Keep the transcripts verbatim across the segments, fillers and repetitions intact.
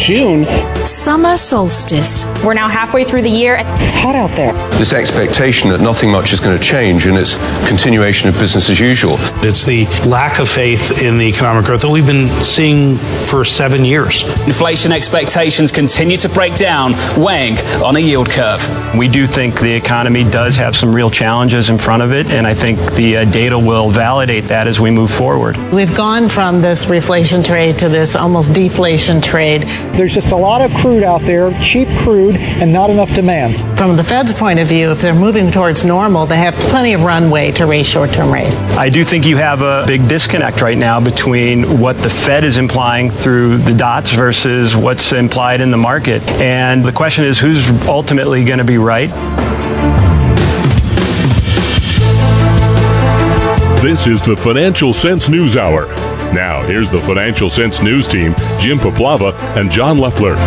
June. Summer solstice. We're now halfway through the year. It's hot out there. This expectation that nothing much is going to change and it's continuation of business as usual. It's the lack of faith in the economic growth that we've been seeing for seven years. Inflation expectations continue to break down, weighing on a yield curve. We do think the economy does have some real challenges in front of it, and I think the uh, data will validate that as we move forward. We've gone from this reflation trade to this almost deflation trade. There's just a lot of crude out there, cheap crude, and not enough demand. From the Fed's point of view, if they're moving towards normal, they have plenty of runway to raise short-term rates. I do think you have a big disconnect right now between what the Fed is implying through the dots versus what's implied in the market. And the question is, who's ultimately going to be right? This is the Financial Sense News Hour. Now, here's the Financial Sense News team, Jim Poplava and John Leffler.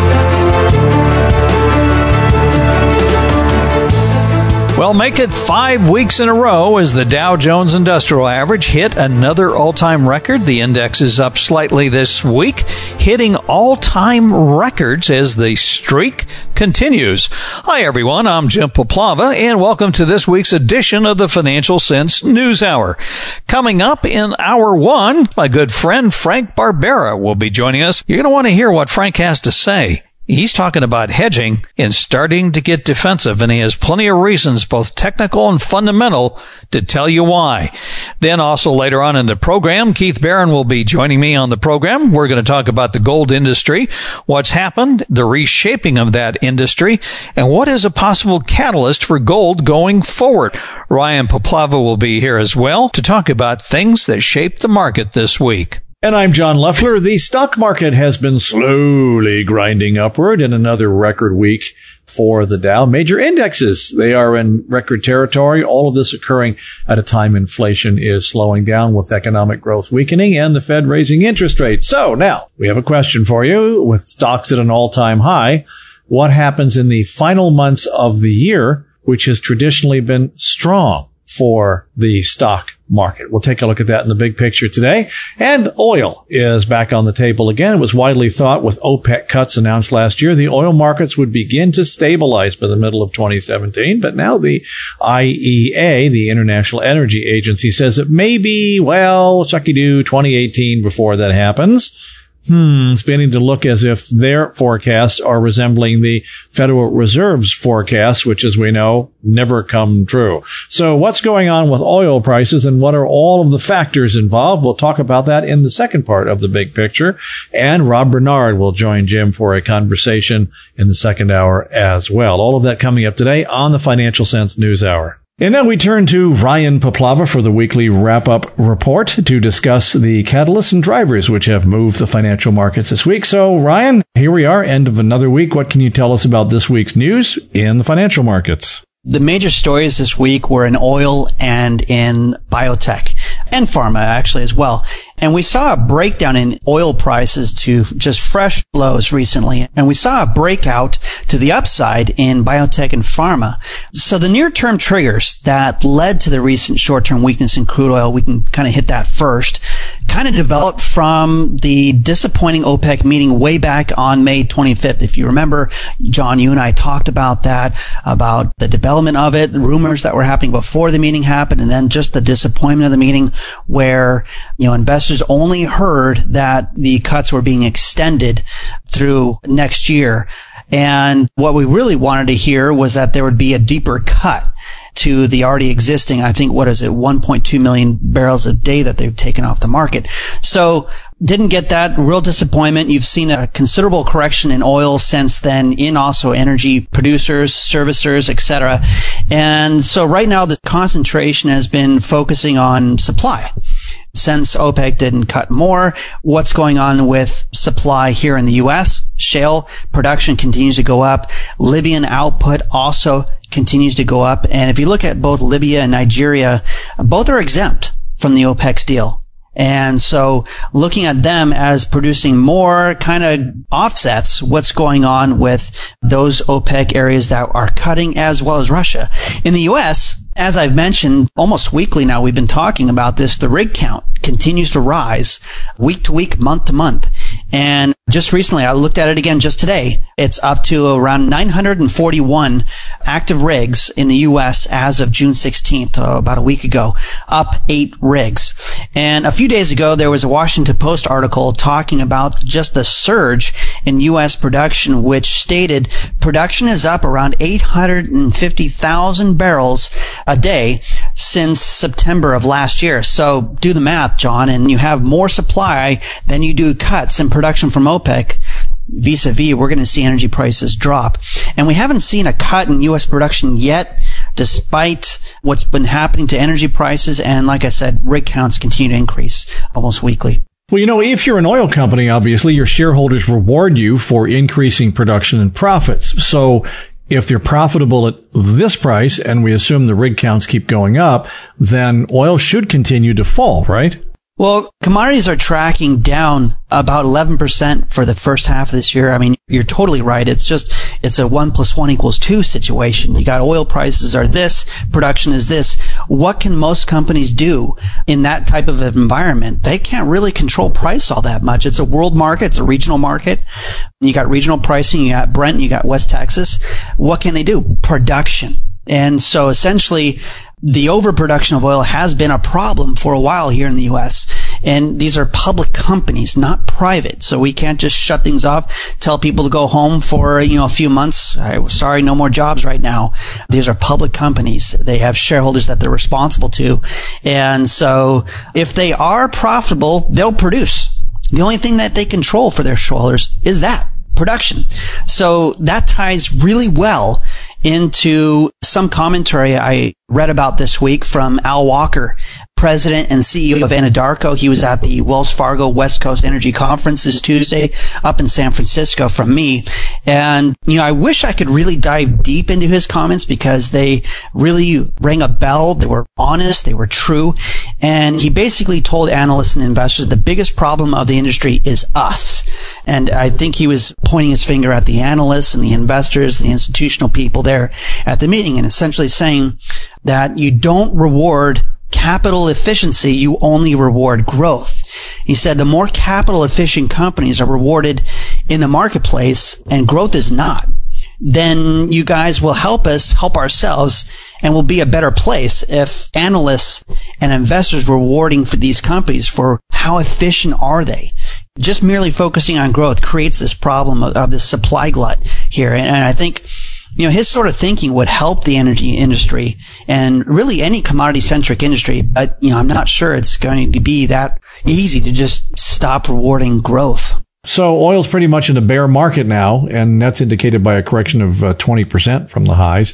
Well, make it five weeks in a row as the Dow Jones Industrial Average hit another all-time record. The index is up slightly this week, hitting all-time records as the streak continues. Hi, everyone. I'm Jim Poplava, and welcome to this week's edition of the Financial Sense News Hour. Coming up in Hour one, my good friend Frank Barbera will be joining us. You're going to want to hear what Frank has to say. He's talking about hedging and starting to get defensive, and he has plenty of reasons, both technical and fundamental, to tell you why. Then also later on in the program, Keith Barron will be joining me on the program. We're going to talk about the gold industry, what's happened, the reshaping of that industry, and what is a possible catalyst for gold going forward. Ryan Poplava will be here as well to talk about things that shaped the market this week. And I'm John Leffler. The stock market has been slowly grinding upward in another record week for the Dow. Major indexes, they are in record territory. All of this occurring at a time inflation is slowing down with economic growth weakening and the Fed raising interest rates. So now we have a question for you. With stocks at an all-time high, what happens in the final months of the year, which has traditionally been strong for the stock market? We'll take a look at that in the big picture today. And oil is back on the table again. It was widely thought with OPEC cuts announced last year, the oil markets would begin to stabilize by the middle of twenty seventeen. But now the I E A, the International Energy Agency, says it may be, well, chucky-do, twenty eighteen before that happens. Hmm, it's beginning to look as if their forecasts are resembling the Federal Reserve's forecasts, which, as we know, never come true. So what's going on with oil prices and what are all of the factors involved? We'll talk about that in the second part of the big picture. And Rob Bernard will join Jim for a conversation in the second hour as well. All of that coming up today on the Financial Sense News Hour. And now we turn to Ryan Poplava for the weekly wrap-up report to discuss the catalysts and drivers which have moved the financial markets this week. So, Ryan, here we are, end of another week. What can you tell us about this week's news in the financial markets? The major stories this week were in oil and in biotech and pharma, actually, as well. And we saw a breakdown in oil prices to just fresh lows recently. And we saw a breakout to the upside in biotech and pharma. So the near-term triggers that led to the recent short-term weakness in crude oil, we can kind of hit that first, kind of developed from the disappointing OPEC meeting way back on May twenty-fifth. If you remember, John, you and I talked about that, about the development of it, rumors that were happening before the meeting happened, and then just the disappointment of the meeting where, you know, investors only heard that the cuts were being extended through next year. And what we really wanted to hear was that there would be a deeper cut to the already existing, I think, what is it, one point two million barrels a day that they've taken off the market. So didn't get that. Real disappointment. You've seen a considerable correction in oil since then, in also energy producers, servicers, et cetera. And so right now the concentration has been focusing on supply. Since OPEC didn't cut more, what's going on with supply here in the U S? Shale production continues to go up. Libyan output also continues to go up. And if you look at both Libya and Nigeria, both are exempt from the OPEC's deal. And so looking at them as producing more kind of offsets what's going on with those OPEC areas that are cutting, as well as Russia. In the U S, as I've mentioned, almost weekly now, we've been talking about this. The rig count continues to rise week to week, month to month. And just recently, I looked at it again just today. It's up to around nine hundred forty-one active rigs in the U S as of June sixteenth, uh, about a week ago, up eight rigs. And a few days ago, there was a Washington Post article talking about just the surge in U S production, which stated production is up around eight hundred fifty thousand barrels a day since September of last year. So do the math, John, and you have more supply than you do cuts in production from OPEC. Vis-a-vis, we're going to see energy prices drop. And we haven't seen a cut in U S production yet, despite what's been happening to energy prices. And like I said, rig counts continue to increase almost weekly. Well, you know, if you're an oil company, obviously your shareholders reward you for increasing production and profits. So if they're profitable at this price, and we assume the rig counts keep going up, then oil should continue to fall, right? Well, commodities are tracking down about eleven percent for the first half of this year. I mean, you're totally right. It's just, it's a one plus one equals two situation. You got oil prices are this, production is this. What can most companies do in that type of environment? They can't really control price all that much. It's a world market. It's a regional market. You got regional pricing. You got Brent. You got West Texas. What can they do? Production. And so essentially, the overproduction of oil has been a problem for a while here in the U S. And these are public companies, not private. So we can't just shut things off, tell people to go home for, you know, a few months. I'm sorry, no more jobs right now. These are public companies. They have shareholders that they're responsible to. And so if they are profitable, they'll produce. The only thing that they control for their shareholders is that production. So that ties really well into some commentary I read about this week from Al Walker, president and C E O of Anadarko. He was at the Wells Fargo West Coast Energy Conference this Tuesday up in San Francisco from me. And, you know, I wish I could really dive deep into his comments because they really rang a bell. They were honest. They were true. And he basically told analysts and investors the biggest problem of the industry is us. And I think he was pointing his finger at the analysts and the investors, the institutional people there at the meeting, and essentially saying that you don't reward capital efficiency, you only reward growth. He said the more capital efficient companies are rewarded in the marketplace and growth is not, then you guys will help us help ourselves and will be a better place if analysts and investors rewarding for these companies for how efficient are they. Just merely focusing on growth creates this problem of, of this supply glut here. And, and I think, you know, his sort of thinking would help the energy industry and really any commodity-centric industry. But, you know, I'm not sure it's going to be that easy to just stop rewarding growth. So oil's pretty much in a bear market now, and that's indicated by a correction of uh, twenty percent from the highs.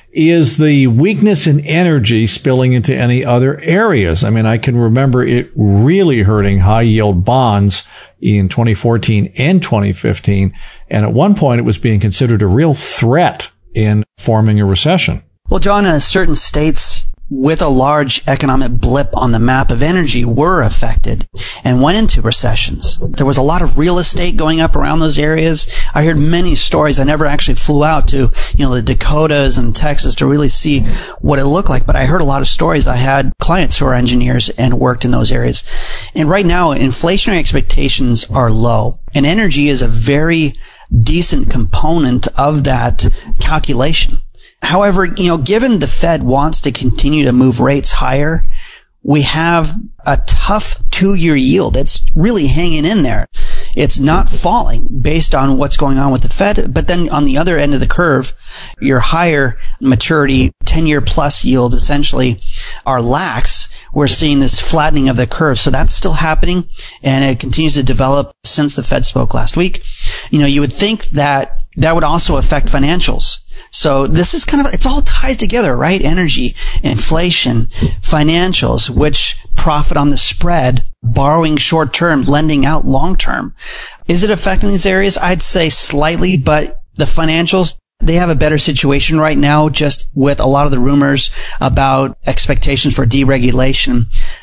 Is the weakness in energy spilling into any other areas? I mean, I can remember it really hurting high-yield bonds in twenty fourteen and twenty fifteen, and at one point it was being considered a real threat in forming a recession. Well, John, uh, certain states with a large economic blip on the map of energy were affected and went into recessions. There was a lot of real estate going up around those areas. I heard many stories. I never actually flew out to, you know, the Dakotas and Texas to really see what it looked like, but I heard a lot of stories. I had clients who are engineers and worked in those areas. And right now, inflationary expectations are low, and energy is a very decent component of that calculation. However, you know, given the Fed wants to continue to move rates higher, we have a tough two-year yield. It's really hanging in there. It's not falling based on what's going on with the Fed. But then on the other end of the curve, your higher maturity ten-year plus yields essentially are lax. We're seeing this flattening of the curve. So that's still happening, and it continues to develop since the Fed spoke last week. You know, you would think that that would also affect financials. So this is kind of, it's all ties together, right? Energy, inflation, financials, which profit on the spread, borrowing short term, lending out long term. Is it affecting these areas? I'd say slightly, but the financials, they have a better situation right now, just with a lot of the rumors about expectations for deregulation.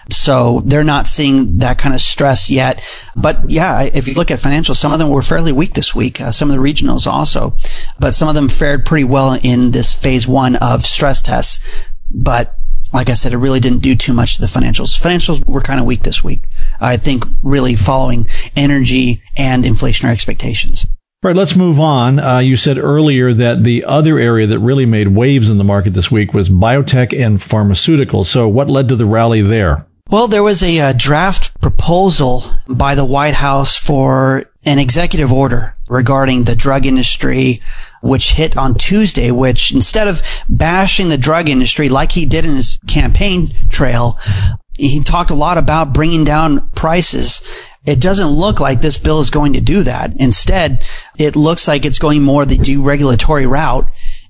So they're not seeing that kind of stress yet. But yeah, if you look at financials, some of them were fairly weak this week. Uh, some of the regionals also, but some of them fared pretty well in this phase one of stress tests. But like I said, it really didn't do too much to the financials. Financials were kind of weak this week, I think, really following energy and inflationary expectations. All right, let's move on. Uh, you said earlier that the other area that really made waves in the market this week was biotech and pharmaceuticals. So what led to the rally there? Well, there was a uh, draft proposal by the White House for an executive order regarding the drug industry, which hit on Tuesday, which instead of bashing the drug industry like he did in his campaign trail, he talked a lot about bringing down prices. It doesn't look like this bill is going to do that. Instead, it looks like it's going more the deregulatory route.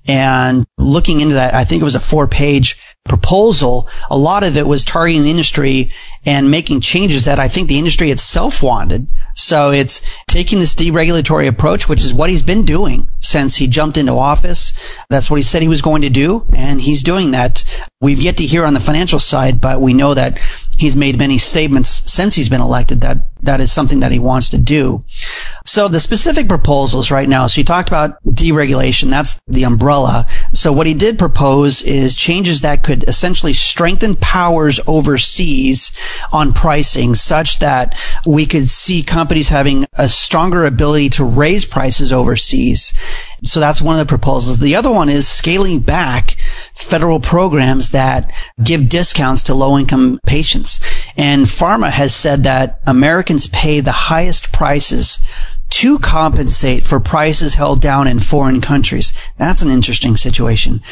And looking into that, I think it was a four-page proposal. A lot of it was targeting the industry and making changes that I think the industry itself wanted. So it's taking this deregulatory approach, which is what he's been doing since he jumped into office. That's what he said he was going to do, and he's doing that. We've yet to hear on the financial side, but we know that he's made many statements since he's been elected that that is something that he wants to do. So the specific proposals right now, so you talked about deregulation, that's the umbrella. So what he did propose is changes that could essentially strengthen powers overseas on pricing such that we could see companies having a stronger ability to raise prices overseas. So that's one of the proposals. The other one is scaling back federal programs that give discounts to low-income patients. And pharma has said that Americans pay the highest prices to compensate for prices held down in foreign countries. That's an interesting situation.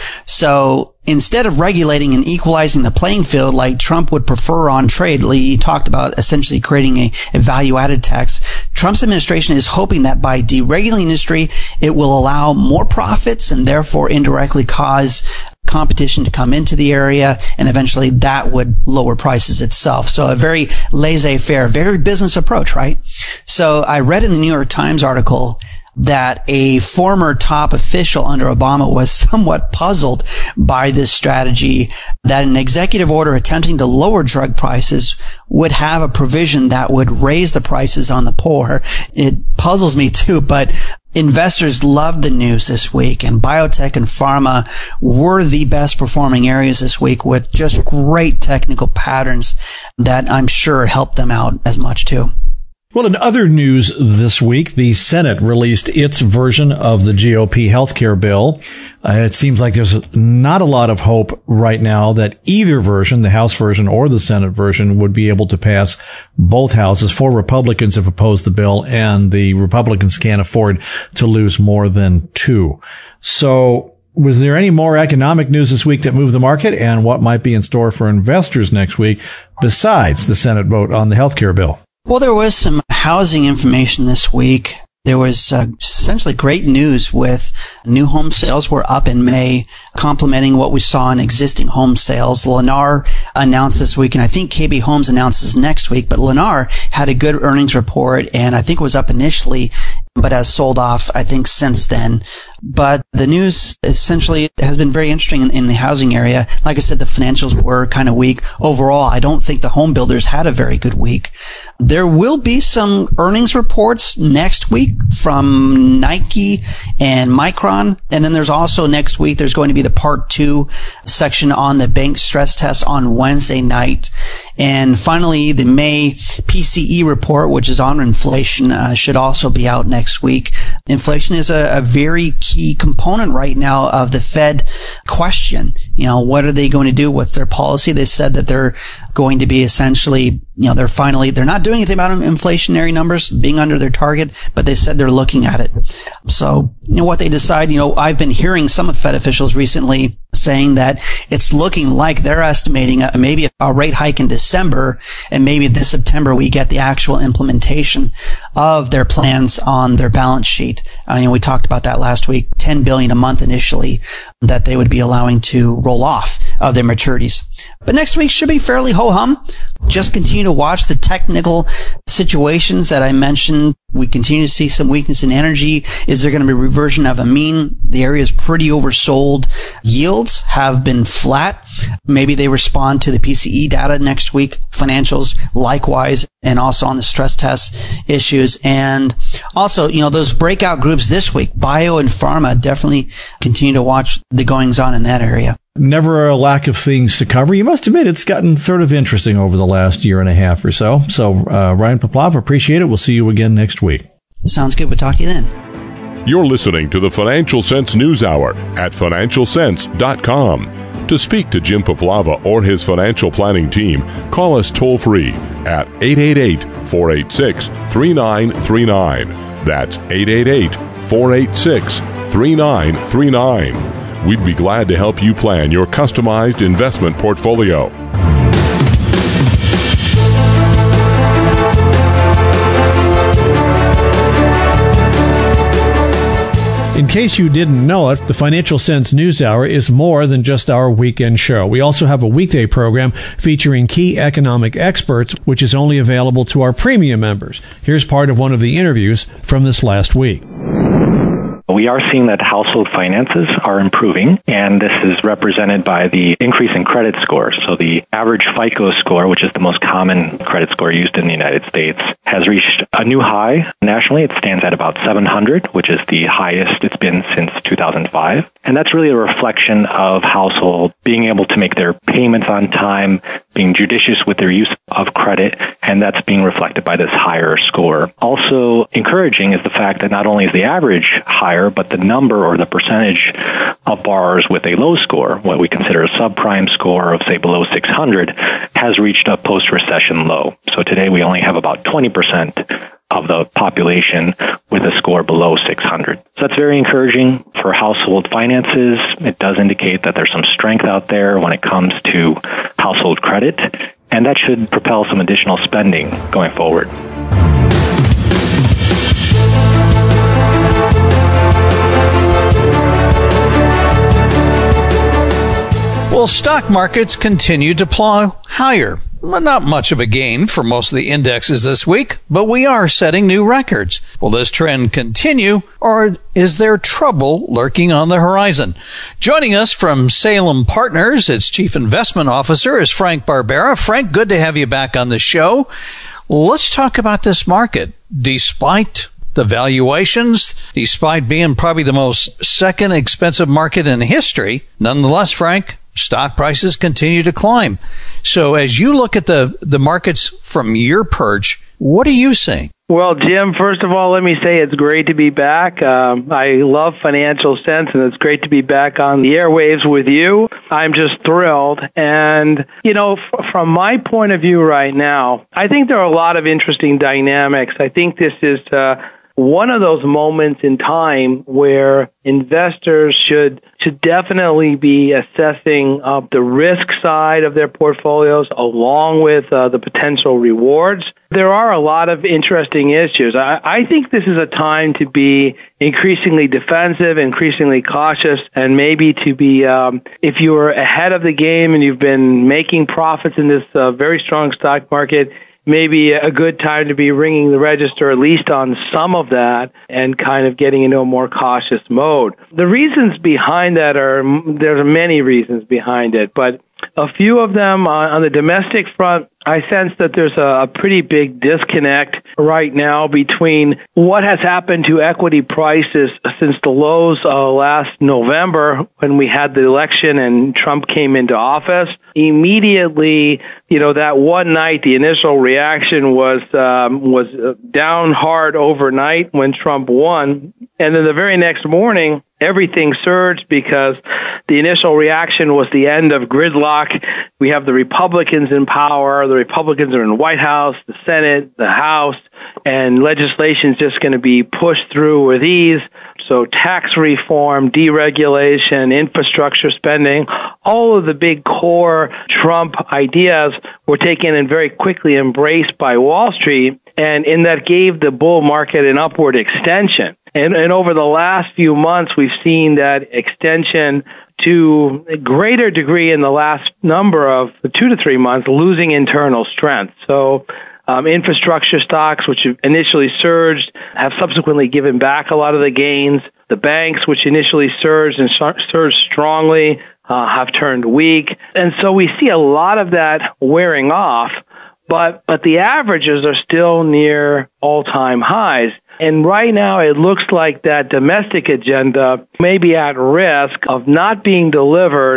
So instead of regulating and equalizing the playing field like Trump would prefer on trade, he talked about essentially creating a, a value-added tax. Trump's administration is hoping that by deregulating the industry, it will allow more profits and therefore indirectly cause competition to come into the area, and eventually that would lower prices itself. So a very laissez-faire, very business approach, right? So I read in the New York Times article that a former top official under Obama was somewhat puzzled by this strategy, that an executive order attempting to lower drug prices would have a provision that would raise the prices on the poor. It puzzles me too, but investors loved the news this week, and biotech and pharma were the best performing areas this week with just great technical patterns that I'm sure helped them out as much too. Well, in other news this week, the Senate released its version of the G O P healthcare bill. Uh, it seems like there's not a lot of hope right now that either version, the House version or the Senate version, would be able to pass both houses. Four Republicans have opposed the bill, and the Republicans can't afford to lose more than two. So was there any more economic news this week that moved the market, and what might be in store for investors next week besides the Senate vote on the healthcare bill? Well, there was some housing information this week. There was uh, essentially great news with new home sales were up in May, complementing what we saw in existing home sales. Lennar announced this week, and I think K B Homes announces next week, but Lennar had a good earnings report, and I think it was up initially, but has sold off, I think, since then. But the news essentially has been very interesting in, in the housing area. Like I said, the financials were kind of weak. Overall, I don't think the home builders had a very good week. There will be some earnings reports next week from Nike and Micron. And then there's also next week, there's going to be the part two section on the bank stress test on Wednesday night. And finally, the May P C E report, which is on inflation, uh, should also be out next week. Inflation is a, a very key component right now of the Fed question. You know, what are they going to do? What's their policy? They said that they're going to be essentially, you know, they're finally, they're not doing anything about inflationary numbers being under their target, but they said they're looking at it. So, you know, what they decide, you know, I've been hearing some Fed officials recently saying that it's looking like they're estimating a, maybe a rate hike in December, and maybe this September we get the actual implementation of their plans on their balance sheet. I mean, we talked about that last week, ten billion dollars a month initially that they would be allowing to roll off of their maturities. But next week should be fairly ho-hum. Just continue to watch the technical situations that I mentioned. We continue to see some weakness in energy. Is there going to be a reversion of a mean? The area is pretty oversold. Yields have been flat. Maybe they respond to the P C E data next week. Financials likewise, and also on the stress test issues. And also, you know, those breakout groups this week, bio and pharma, definitely continue to watch the goings on in that area. Never a lack of things to cover. You must admit it's gotten sort of interesting over the last year and a half or so. So, uh, Ryan Poplava, appreciate it. We'll see you again next week. Sounds good. We'll talk to you then. You're listening to the Financial Sense News Hour at financial sense dot com. To speak to Jim Poplava or his financial planning team, call us toll-free at eight eight eight, four eight six, three nine three nine. That's eight eight eight, four eight six, three nine three nine. We'd be glad to help you plan your customized investment portfolio. In case you didn't know it, the Financial Sense News Hour is more than just our weekend show. We also have a weekday program featuring key economic experts, which is only available to our premium members. Here's part of one of the interviews from this last week. We are seeing that household finances are improving, and this is represented by the increase in credit scores. So the average FICO score, which is the most common credit score used in the United States, has reached a new high. Nationally, it stands at about seven hundred, which is the highest it's been since two thousand five. And that's really a reflection of households being able to make their payments on time, being judicious with their use of credit, and that's being reflected by this higher score. Also encouraging is the fact that not only is the average higher, but the number or the percentage of borrowers with a low score, what we consider a subprime score of, say, below six hundred, has reached a post-recession low. So today we only have about twenty percent of the population with a score below six hundred. So that's very encouraging for household finances. It does indicate that there's some strength out there when it comes to household credit, and that should propel some additional spending going forward. Well, stock markets continue to plow higher. Well, not much of a gain for most of the indexes this week, but we are setting new records. Will this trend continue, or is there trouble lurking on the horizon? Joining us from Salem Partners, its Chief Investment Officer, is Frank Barbera. Frank, good to have you back on the show. Let's talk about this market. Despite the valuations, despite being probably the most second expensive market in history, nonetheless, Frank, stock prices continue to climb. So as you look at the, the markets from your perch, what are you seeing? Well, Jim, first of all, let me say it's great to be back. Um, I love Financial Sense, and it's great to be back on the airwaves with you. I'm just thrilled. And, you know, f- from my point of view right now, I think there are a lot of interesting dynamics. I think this is uh, one of those moments in time where investors should should definitely be assessing uh, the risk side of their portfolios along with uh, the potential rewards. There are a lot of interesting issues. I, I think this is a time to be increasingly defensive, increasingly cautious, and maybe to be, um, if you're ahead of the game and you've been making profits in this uh, very strong stock market, maybe a good time to be ringing the register, at least on some of that, and kind of getting into a more cautious mode. The reasons behind that are, there are many reasons behind it, but a few of them uh, on the domestic front, I sense that there's a, a pretty big disconnect right now between what has happened to equity prices since the lows uh, last November when we had the election and Trump came into office. Immediately, you know, that one night, the initial reaction was um, was down hard overnight when Trump won. And then the very next morning, everything surged because the initial reaction was the end of gridlock. We have the Republicans in power. The Republicans are in the White House, the Senate, the House, and legislation is just going to be pushed through with ease. So tax reform, deregulation, infrastructure spending, all of the big core Trump ideas were taken and very quickly embraced by Wall Street, and, and that gave the bull market an upward extension. And, and over the last few months, we've seen that extension to a greater degree in the last number of two to three months, losing internal strength. So um, infrastructure stocks, which initially surged, have subsequently given back a lot of the gains. The banks, which initially surged and surged strongly, uh, have turned weak. And so we see a lot of that wearing off, but, but the averages are still near all-time highs. And right now, it looks like that domestic agenda may be at risk of not being delivered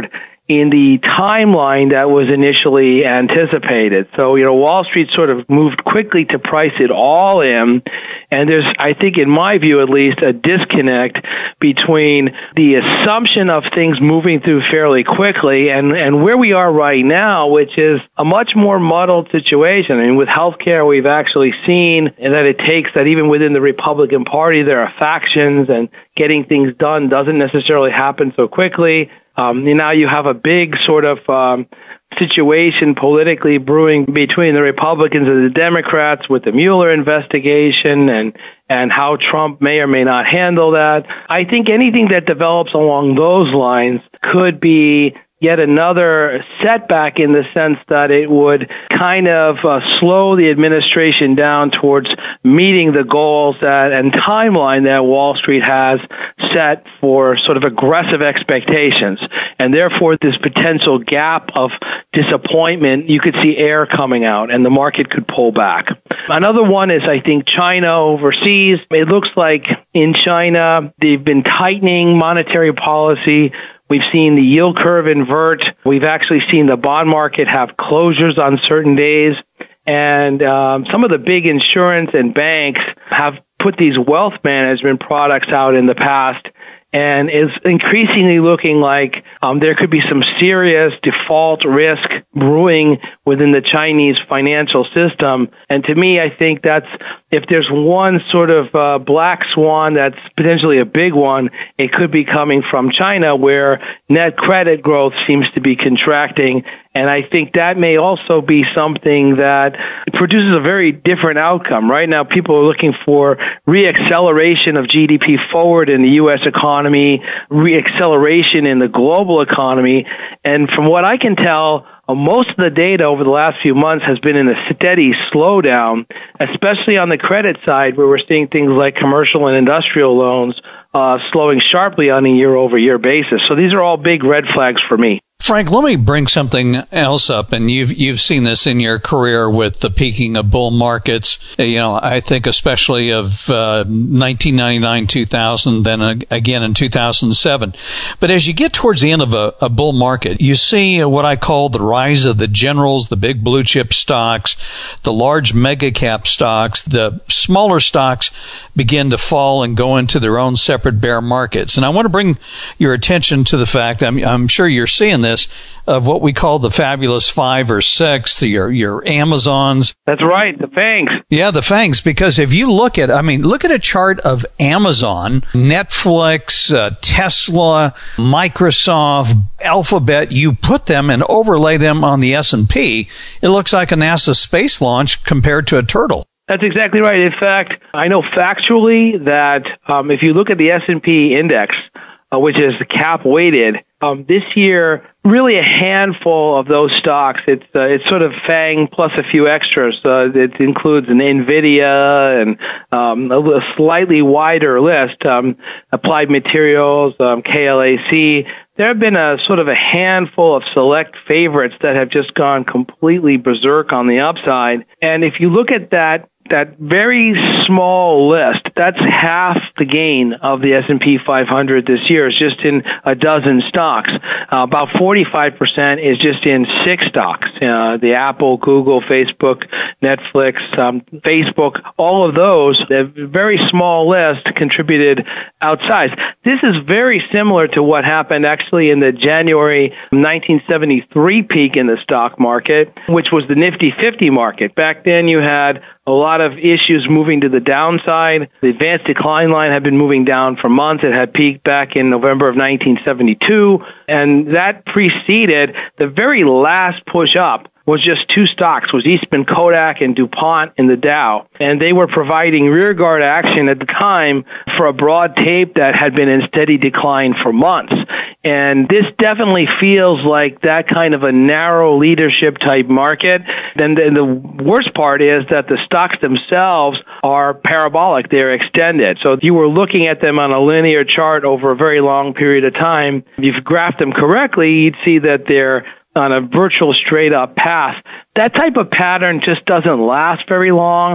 in the timeline that was initially anticipated. So, you know, Wall Street sort of moved quickly to price it all in, and there's, I think, in my view at least, a disconnect between the assumption of things moving through fairly quickly and, and where we are right now, which is a much more muddled situation. I mean, with healthcare, we've actually seen that it takes that even within the Republican Party, there are factions, and getting things done doesn't necessarily happen so quickly. Um, now you have a big sort of um, situation politically brewing between the Republicans and the Democrats with the Mueller investigation and and how Trump may or may not handle that. I think anything that develops along those lines could be yet another setback in the sense that it would kind of uh, slow the administration down towards meeting the goals that and timeline that Wall Street has set for sort of aggressive expectations. And therefore, this potential gap of disappointment, you could see air coming out and the market could pull back. Another one is, I think, China overseas. It looks like in China, they've been tightening monetary policy. We've seen the yield curve invert. We've actually seen the bond market have closures on certain days. And um, some of the big insurance and banks have put these wealth management products out in the past, and is increasingly looking like um, there could be some serious default risk brewing within the Chinese financial system. And to me, I think that's, if there's one sort of uh, black swan that's potentially a big one, it could be coming from China, where net credit growth seems to be contracting. And I think that may also be something that produces a very different outcome. Right now, people are looking for reacceleration of G D P forward in the U S economy, reacceleration in the global economy. And from what I can tell, Uh, most of the data over the last few months has been in a steady slowdown, especially on the credit side, where we're seeing things like commercial and industrial loans uh, slowing sharply on a year-over-year basis. So these are all big red flags for me. Frank, let me bring something else up, and you've you've seen this in your career with the peaking of bull markets. You know, I think especially of uh, nineteen ninety-nine, two thousand, then again in two thousand seven. But as you get towards the end of a, a bull market, you see what I call the rise of the generals, the big blue chip stocks, the large mega cap stocks. The smaller stocks begin to fall and go into their own separate bear markets. And I want to bring your attention to the fact, I'm, I'm sure you're seeing this, of what we call the fabulous five or six, your your Amazons. That's right, the FANGs. Yeah, the FANGs, because if you look at, I mean, look at a chart of Amazon, Netflix, uh, Tesla, Microsoft, Alphabet, you put them and overlay them on the S and P, it looks like a NASA space launch compared to a turtle. That's exactly right. In fact, I know factually that um, if you look at the S and P index, uh, which is cap weighted, um, this year, really a handful of those stocks. It's uh, it's sort of FANG plus a few extras. Uh, it includes an NVIDIA and um, a, a slightly wider list. Um, Applied Materials, um, K L A C. There have been a sort of a handful of select favorites that have just gone completely berserk on the upside. And if you look at that that very small list, that's half the gain of the S and P five hundred this year. It's just in a dozen stocks. Uh, about forty-five percent is just in six stocks. Uh, the Apple, Google, Facebook, Netflix, um, Facebook, all of those, a very small list contributed outsized. This is very similar to what happened actually in the January nineteen seventy-three peak in the stock market, which was the Nifty fifty market. Back then you had a lot of issues moving to the downside. The advanced decline line had been moving down for months. It had peaked back in November of nineteen seventy-two, and that preceded the very last push up was just two stocks, was Eastman Kodak and DuPont in the Dow. And they were providing rearguard action at the time for a broad tape that had been in steady decline for months. And this definitely feels like that kind of a narrow leadership type market. Then the, the worst part is that the stocks themselves are parabolic. They're extended. So if you were looking at them on a linear chart over a very long period of time, if you've graphed them correctly, you'd see that they're on a virtual straight up path. That type of pattern just doesn't last very long.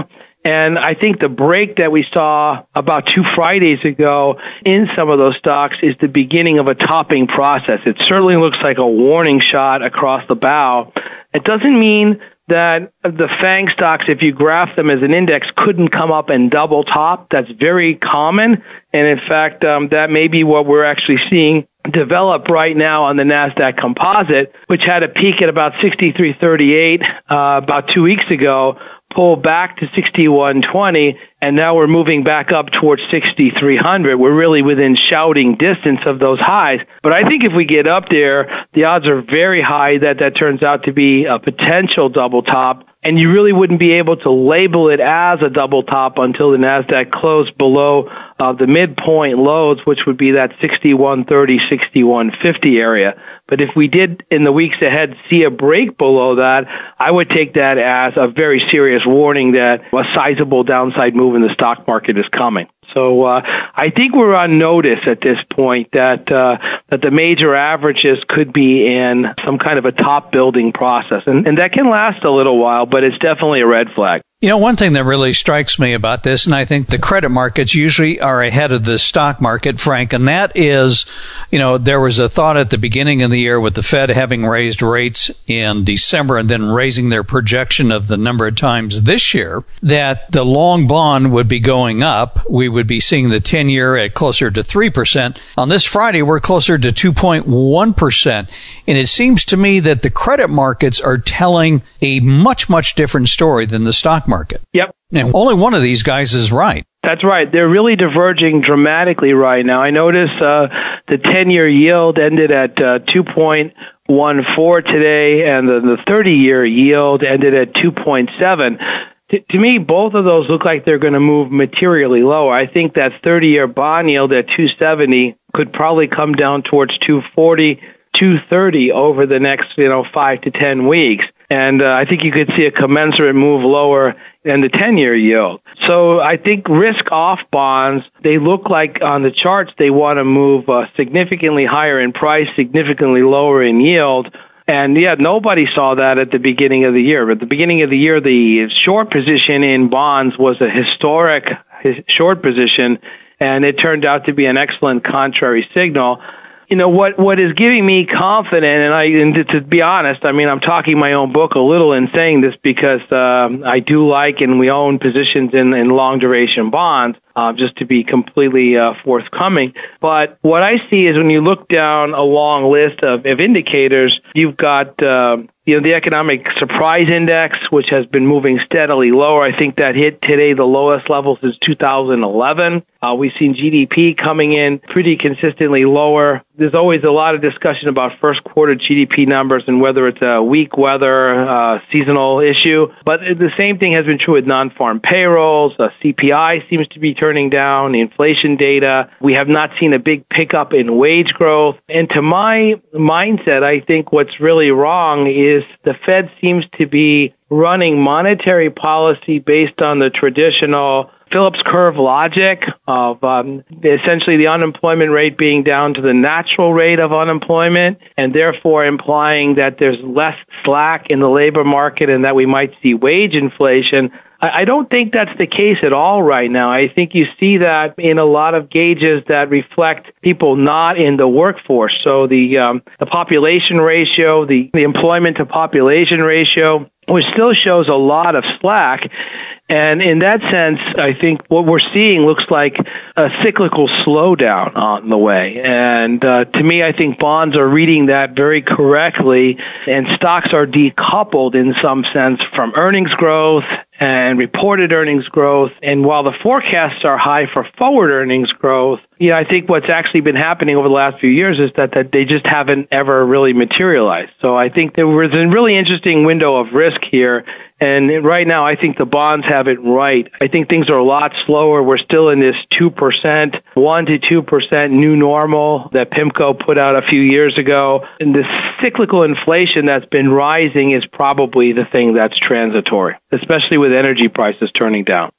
And I think the break that we saw about two Fridays ago in some of those stocks is the beginning of a topping process. It certainly looks like a warning shot across the bow. It doesn't mean that the FANG stocks, if you graph them as an index, couldn't come up and double top. That's very common. And in fact, um, that may be what we're actually seeing develop right now on the NASDAQ Composite, which had a peak at about sixty-three thirty-eight uh, about two weeks ago, pulled back to sixty-one twenty, and now we're moving back up towards sixty-three hundred. We're really within shouting distance of those highs. But I think if we get up there, the odds are very high that that turns out to be a potential double top. And you really wouldn't be able to label it as a double top until the NASDAQ closed below uh, the midpoint lows, which would be that sixty-one thirty, sixty-one fifty area. But if we did in the weeks ahead see a break below that, I would take that as a very serious warning that a sizable downside move in the stock market is coming. So uh, I think we're on notice at this point that uh, that the major averages could be in some kind of a top building process. And, and that can last a little while, but it's definitely a red flag. You know, one thing that really strikes me about this, and I think the credit markets usually are ahead of the stock market, Frank, and that is, you know, there was a thought at the beginning of the year with the Fed having raised rates in December and then raising their projection of the number of times this year, that the long bond would be going up. We would be seeing the ten-year at closer to three percent. On this Friday, we're closer to two point one percent. And it seems to me that the credit markets are telling a much, much different story than the stock market. Yep. And only one of these guys is right. That's right. They're really diverging dramatically right now. I notice uh, the ten-year yield ended at uh, two point one four today, and the, the thirty-year yield ended at two point seven. T- to me, both of those look like they're going to move materially lower. I think that thirty-year bond yield at two seventy could probably come down towards two forty, two thirty over the next, you know, five to ten weeks. And uh, I think you could see a commensurate move lower than the ten-year yield. So I think risk-off bonds, they look like on the charts they want to move uh, significantly higher in price, significantly lower in yield. And, yeah, nobody saw that at the beginning of the year. At the beginning of the year, the short position in bonds was a historic short position, and it turned out to be an excellent contrary signal. You know, what, what is giving me confidence, and I, and to, to be honest, I mean, I'm talking my own book a little in saying this because um, I do like and we own positions in, in long duration bonds, uh, just to be completely uh, forthcoming. But what I see is when you look down a long list of, of indicators, you've got uh, you know, the economic surprise index, which has been moving steadily lower. I think that hit today the lowest levels is two thousand eleven. Uh, we've seen G D P coming in pretty consistently lower. There's always a lot of discussion about first quarter G D P numbers and whether it's a weak weather, uh, seasonal issue. But the same thing has been true with non-farm payrolls. Uh, C P I seems to be turning down. The inflation data. We have not seen a big pickup in wage growth. And to my mindset, I think what's really wrong is the Fed seems to be running monetary policy based on the traditional Phillips curve logic of um, essentially the unemployment rate being down to the natural rate of unemployment, and therefore implying that there's less slack in the labor market and that we might see wage inflation. I don't think that's the case at all right now. I think you see that in a lot of gauges that reflect people not in the workforce. So the um, the population ratio, the, the employment to population ratio, which still shows a lot of slack. And in that sense, I think what we're seeing looks like a cyclical slowdown on the way. And uh, to me, I think bonds are reading that very correctly, and stocks are decoupled in some sense from earnings growth and reported earnings growth. And while the forecasts are high for forward earnings growth, yeah, I think what's actually been happening over the last few years is that, that they just haven't ever really materialized. So I think there was a really interesting window of risk here. And right now, I think the bonds have it right. I think things are a lot slower. We're still in this two percent, one to two percent new normal that PIMCO put out a few years ago. And the cyclical inflation that's been rising is probably the thing that's transitory, especially with energy prices turning down.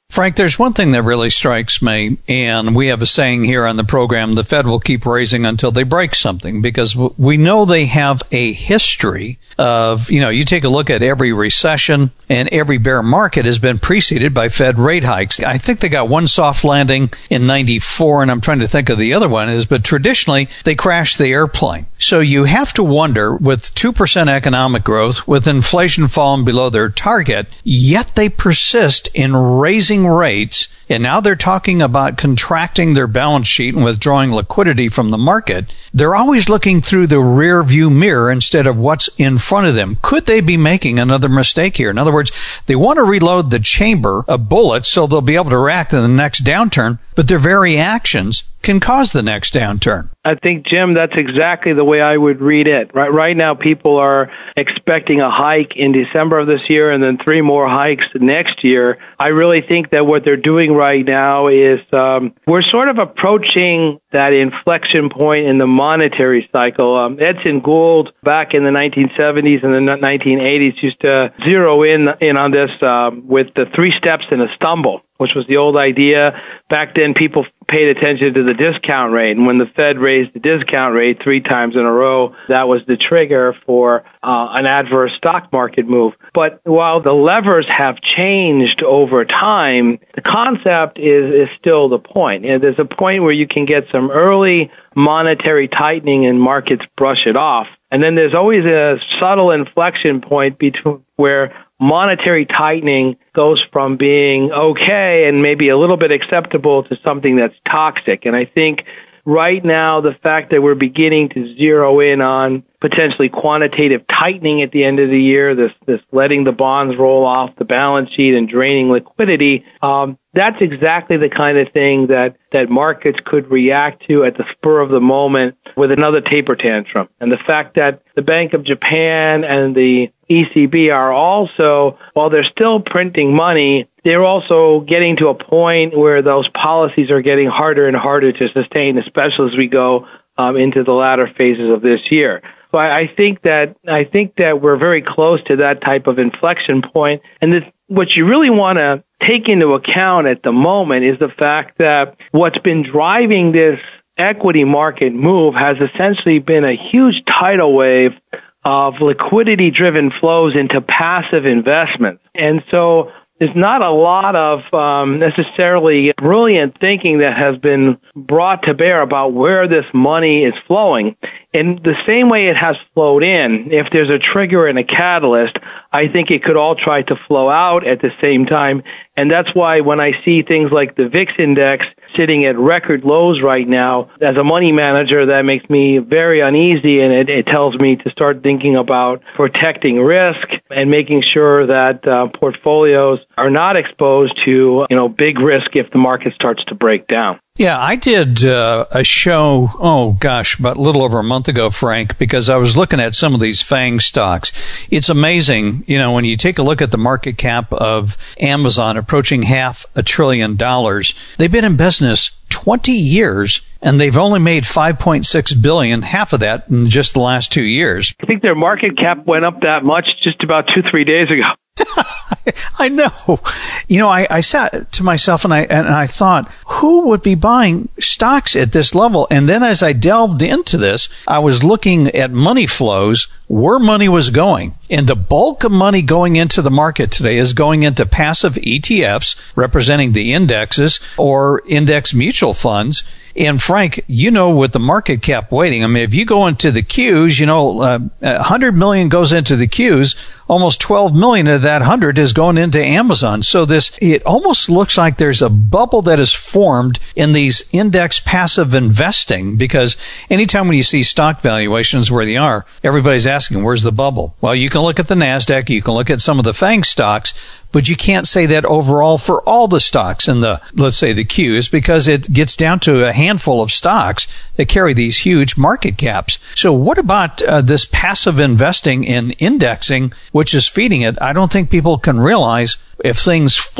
Frank, there's one thing that really strikes me, and we have a saying here on the program, the Fed will keep raising until they break something, because we know they have a history of, you know, you take a look at every recession and every bear market has been preceded by Fed rate hikes. I think they got one soft landing in ninety-four, and I'm trying to think of the other one is, but traditionally they crashed the airplane. So you have to wonder, with two percent economic growth, with inflation falling below their target, yet they persist in raising rates, and now they're talking about contracting their balance sheet and withdrawing liquidity from the market. They're always looking through the rear view mirror instead of what's in front of them. Could they be making another mistake here? In other words, they want to reload the chamber of bullets so they'll be able to react in the next downturn, but their very actions can cause the next downturn. I think, Jim, that's exactly the way I would read it. Right, right now, people are expecting a hike in December of this year and then three more hikes next year. I really think that what they're doing right now is um, we're sort of approaching that inflection point in the monetary cycle. Um, Edson Gould, back in the nineteen seventies and the nineteen eighties, used to zero in, in on this um, with the three steps and a stumble, which was the old idea. Back then, people paid attention to the discount rate. And when the Fed raised the discount rate three times in a row, that was the trigger for uh, an adverse stock market move. But while the levers have changed over time, the concept is, is still the point. You know, there's a point where you can get some early monetary tightening and markets brush it off. And then there's always a subtle inflection point between where monetary tightening goes from being okay and maybe a little bit acceptable to something that's toxic. And I think right now, the fact that we're beginning to zero in on potentially quantitative tightening at the end of the year, this this letting the bonds roll off the balance sheet and draining liquidity, um, that's exactly the kind of thing that, that markets could react to at the spur of the moment with another taper tantrum. And the fact that the Bank of Japan and the E C B are also, while they're still printing money, they're also getting to a point where those policies are getting harder and harder to sustain, especially as we go um, into the latter phases of this year. So I, I think that I think that we're very close to that type of inflection point. And this, what you really want to take into account at the moment is the fact that what's been driving this equity market move has essentially been a huge tidal wave of liquidity-driven flows into passive investments. And so there's not a lot of um, necessarily brilliant thinking that has been brought to bear about where this money is flowing. In the same way it has flowed in, if there's a trigger and a catalyst, I think it could all try to flow out at the same time. And that's why when I see things like the V I X index sitting at record lows right now, as a money manager, that makes me very uneasy, and it, it tells me to start thinking about protecting risk and making sure that uh, portfolios are not exposed to, you know, big risk if the market starts to break down. Yeah, I did uh, a show, oh gosh, about a little over a month ago, Frank, because I was looking at some of these FANG stocks. It's amazing, you know, when you take a look at the market cap of Amazon approaching half a trillion dollars. They've been in business twenty years, and they've only made five point six billion dollars, half of that in just the last two years. I think their market cap went up that much just about two, three days ago. I know. You know, I, I sat to myself and I and I thought, who would be buying stocks at this level? And then as I delved into this, I was looking at money flows, where money was going. And the bulk of money going into the market today is going into passive E T Fs representing the indexes or index mutual funds. And Frank, you know, with the market cap weighting, I mean, if you go into the Qs, you know, uh, one hundred million goes into the Qs, almost twelve million of that one hundred is going into Amazon. So this, it almost looks like there's a bubble that is formed in these index passive investing, because anytime when you see stock valuations where they are, everybody's asking, where's the bubble? Well, you can look at the NASDAQ, you can look at some of the FANG stocks, but you can't say that overall for all the stocks in the, let's say, the Qs, because it gets down to a handful of stocks that carry these huge market caps. So what about uh, this passive investing in indexing, which is feeding it? I don't think people can realize if things flip,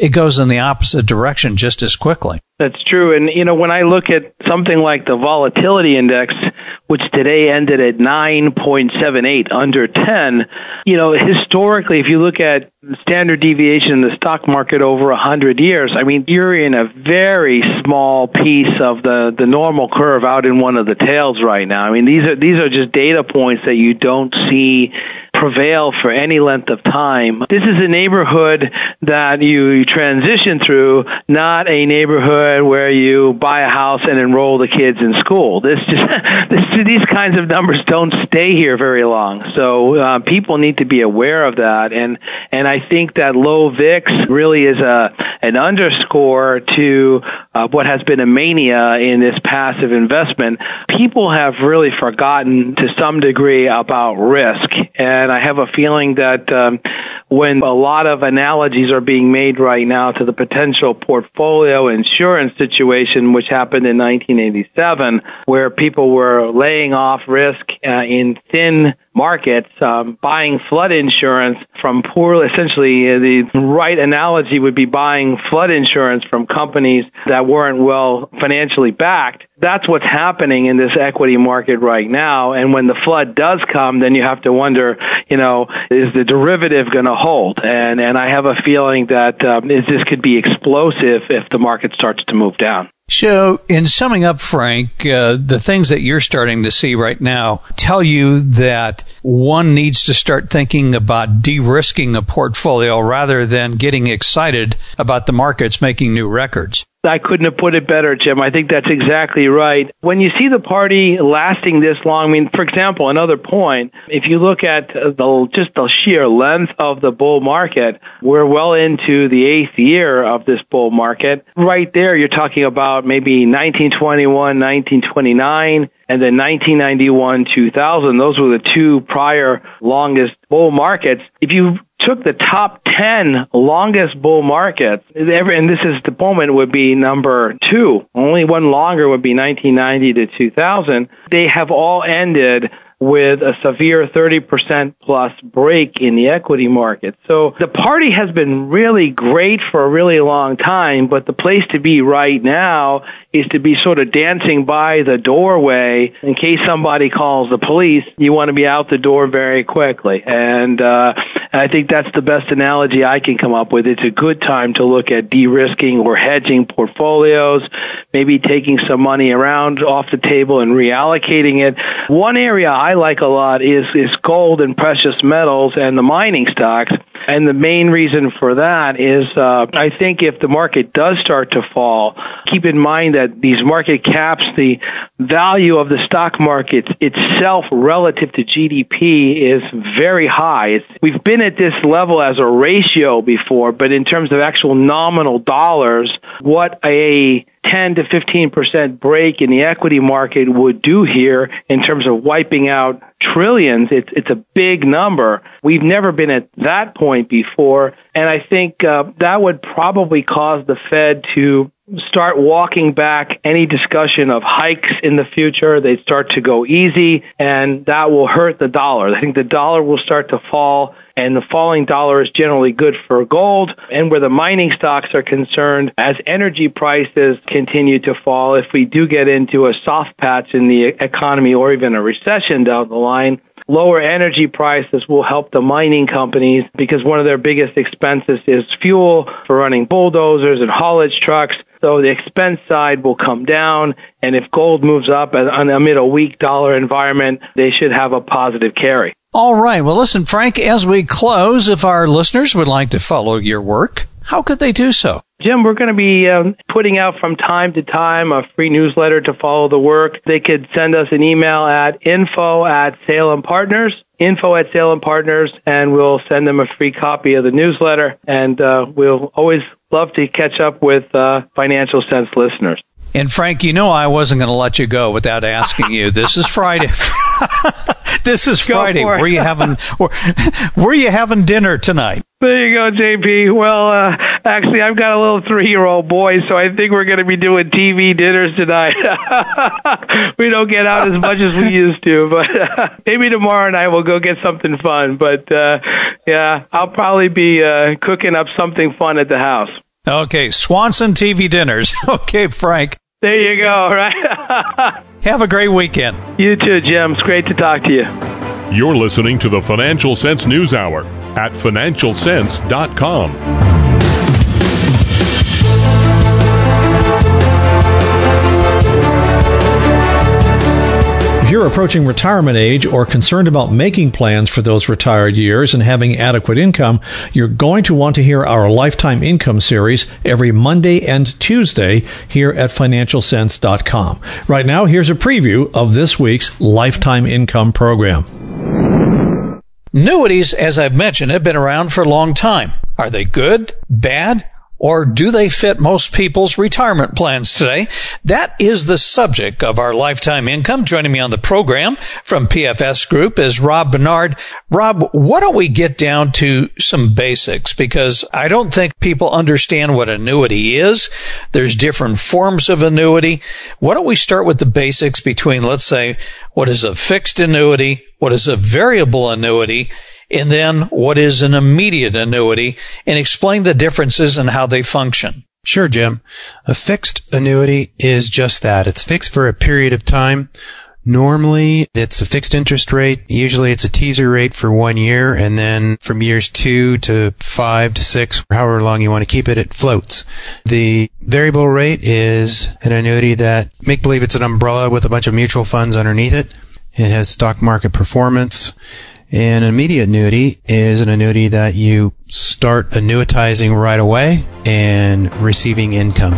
it goes in the opposite direction just as quickly. That's true. And, you know, when I look at something like the volatility index, which today ended at nine point seven eight, under ten, you know, historically, if you look at the standard deviation in the stock market over one hundred years, I mean, you're in a very small piece of the, the normal curve out in one of the tails right now. I mean, these are, these are just data points that you don't see prevail for any length of time. This is a neighborhood that you, you transition through, not a neighborhood where you buy a house and enroll the kids in school. This just this, these kinds of numbers don't stay here very long. So uh, people need to be aware of that, and and I think that low V I X really is a an underscore to uh, what has been a mania in this passive investment. People have really forgotten to some degree about risk. And I have a feeling that um, when a lot of analogies are being made right now to the potential portfolio insurance situation, which happened in nineteen eighty-seven, where people were laying off risk uh, in thin markets, um, buying flood insurance from poor, essentially uh, the right analogy would be buying flood insurance from companies that weren't well financially backed. That's what's happening in this equity market right now. And when the flood does come, then you have to wonder, you know, is the derivative going to hold? And and I have a feeling that um, is this could be explosive if the market starts to move down. So, in summing up, Frank, uh, the things that you're starting to see right now tell you that one needs to start thinking about de-risking a portfolio rather than getting excited about the markets making new records. I couldn't have put it better, Jim. I think that's exactly right. When you see the party lasting this long, I mean, for example, another point, if you look at the, just the sheer length of the bull market, we're well into the eighth year of this bull market. Right there, you're talking about maybe nineteen twenty-one, nineteen twenty-nine, and then nineteen ninety-one, two thousand. Those were the two prior longest bull markets. If you took the top ten longest bull markets, and this is the moment would be number two. Only one longer would be nineteen ninety to two thousand. They have all ended with a severe thirty percent plus break in the equity market. So the party has been really great for a really long time, but the place to be right now is to be sort of dancing by the doorway in case somebody calls the police. You want to be out the door very quickly. And uh, I think that's the best analogy I can come up with. It's a good time to look at de-risking or hedging portfolios, maybe taking some money around off the table and reallocating it. One area I like a lot is, is gold and precious metals and the mining stocks. And the main reason for that is uh, I think if the market does start to fall, keep in mind that these market caps, the value of the stock market itself relative to G D P is very high. It's, we've been at this level as a ratio before, but in terms of actual nominal dollars, what a ten to fifteen percent break in the equity market would do here in terms of wiping out trillions, it's, it's a big number. We've never been at that point before, and I think uh, that would probably cause the Fed to start walking back any discussion of hikes in the future. They'd start to go easy, and that will hurt the dollar. I think the dollar will start to fall, and the falling dollar is generally good for gold. And where the mining stocks are concerned, as energy prices continue to fall, if we do get into a soft patch in the economy or even a recession down the line, lower energy prices will help the mining companies because one of their biggest expenses is fuel for running bulldozers and haulage trucks. So the expense side will come down, and if gold moves up amid a weak dollar environment, they should have a positive carry. All right. Well, listen, Frank, as we close, if our listeners would like to follow your work, how could they do so? Jim, we're going to be um, putting out from time to time a free newsletter to follow the work. They could send us an email at info at Salem Partners, info at Salem Partners, and we'll send them a free copy of the newsletter. And uh, we'll always love to catch up with uh, Financial Sense listeners. And Frank, you know I wasn't going to let you go without asking you. This is Friday. This is Friday. Were you having were, were you having dinner tonight? There you go, J P. Well, uh, actually, I've got a little three-year-old boy, so I think we're going to be doing T V dinners tonight. We don't get out as much as we used to, but uh, maybe tomorrow night we'll go get something fun. But, uh, yeah, I'll probably be uh, cooking up something fun at the house. Okay, Swanson T V dinners. Okay, Frank. There you go, right? Have a great weekend. You too, Jim. It's great to talk to you. You're listening to the Financial Sense News Hour at financial sense dot com. If you're approaching retirement age or concerned about making plans for those retired years and having adequate income, you're going to want to hear our Lifetime Income series every Monday and Tuesday here at financial sense dot com. Right now, here's a preview of this week's Lifetime Income program. Annuities, as I've mentioned, have been around for a long time. Are they good, bad, or do they fit most people's retirement plans today? That is the subject of our Lifetime Income. Joining me on the program from P F S Group is Rob Bernard. Rob, why don't we get down to some basics? Because I don't think people understand what annuity is. There's different forms of annuity. Why don't we start with the basics between, let's say, what is a fixed annuity, what is a variable annuity, and then what is an immediate annuity, and explain the differences and how they function. Sure, Jim. A fixed annuity is just that. It's fixed for a period of time. Normally, it's a fixed interest rate. Usually it's a teaser rate for one year, and then from years two to five to six, however long you want to keep it, it floats. The variable rate is an annuity that, make believe it's an umbrella with a bunch of mutual funds underneath it. It has stock market performance. An immediate annuity is an annuity that you start annuitizing right away and receiving income.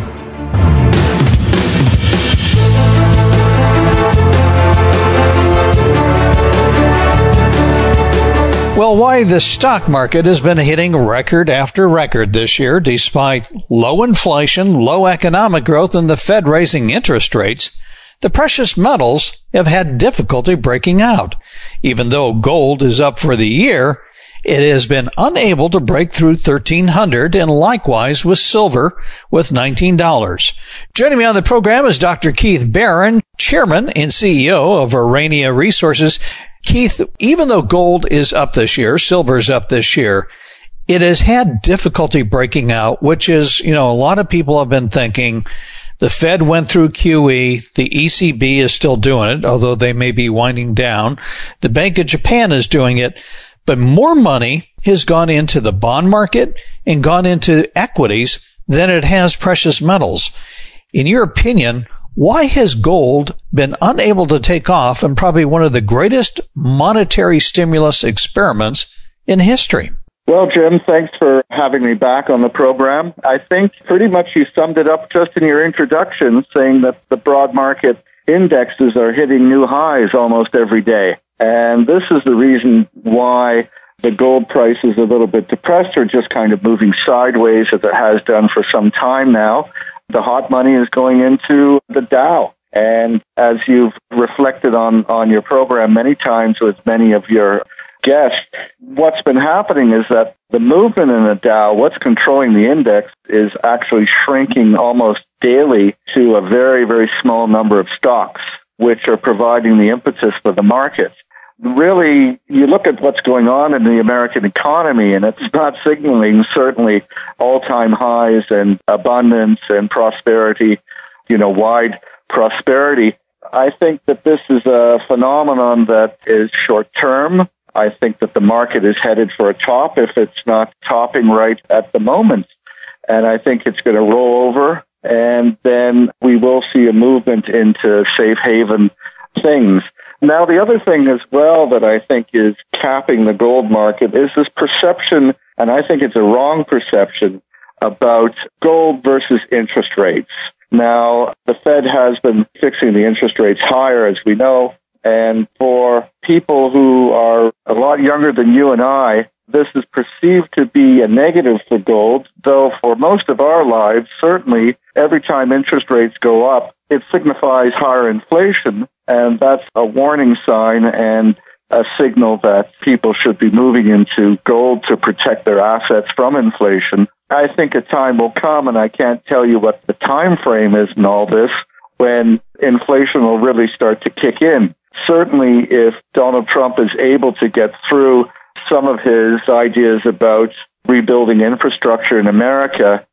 Well, why the stock market has been hitting record after record this year, despite low inflation, low economic growth, and the Fed raising interest rates, the precious metals have had difficulty breaking out. Even though gold is up for the year, it has been unable to break through thirteen hundred, and likewise with silver with nineteen dollars. Joining me on the program is Doctor Keith Barron, Chairman and C E O of Urania Resources. Keith, even though gold is up this year, silver is up this year, it has had difficulty breaking out, which is, you know, a lot of people have been thinking the Fed went through Q E. The E C B is still doing it, although they may be winding down. The Bank of Japan is doing it. But more money has gone into the bond market and gone into equities than it has precious metals. In your opinion, why has gold been unable to take off and probably one of the greatest monetary stimulus experiments in history? Well, Jim, thanks for having me back on the program. I think pretty much you summed it up just in your introduction, saying that the broad market indexes are hitting new highs almost every day. And this is the reason why the gold price is a little bit depressed or just kind of moving sideways as it has done for some time now. The hot money is going into the Dow. And as you've reflected on, on your program many times with many of your guests, what's been happening is that the movement in the Dow, what's controlling the index, is actually shrinking almost daily to a very, very small number of stocks, which are providing the impetus for the market. Really, you look at what's going on in the American economy, and it's not signaling certainly all-time highs and abundance and prosperity, you know, wide prosperity. I think that this is a phenomenon that is short-term. I think that the market is headed for a top if it's not topping right at the moment. And I think it's going to roll over, and then we will see a movement into safe haven things. Now, the other thing as well that I think is capping the gold market is this perception, and I think it's a wrong perception, about gold versus interest rates. Now, the Fed has been fixing the interest rates higher, as we know, and for people who are a lot younger than you and I, this is perceived to be a negative for gold, though for most of our lives, certainly every time interest rates go up, it signifies higher inflation, and that's a warning sign and a signal that people should be moving into gold to protect their assets from inflation. I think a time will come, and I can't tell you what the time frame is in all this, when inflation will really start to kick in. Certainly, if Donald Trump is able to get through some of his ideas about rebuilding infrastructure in America,